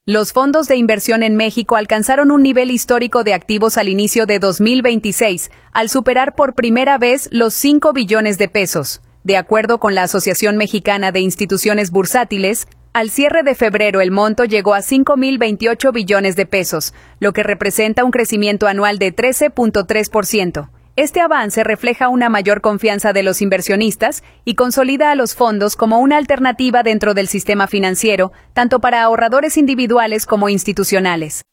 Los fondos de inversión en México alcanzaron un nivel histórico de activos al inicio de 2026, al superar por primera vez los 5 billones de pesos. De acuerdo con la Asociación Mexicana de Instituciones Bursátiles, al cierre de febrero el monto llegó a 5.028 billones de pesos, lo que representa un crecimiento anual de 13.3%. Este avance refleja una mayor confianza de los inversionistas y consolida a los fondos como una alternativa dentro del sistema financiero, tanto para ahorradores individuales como institucionales.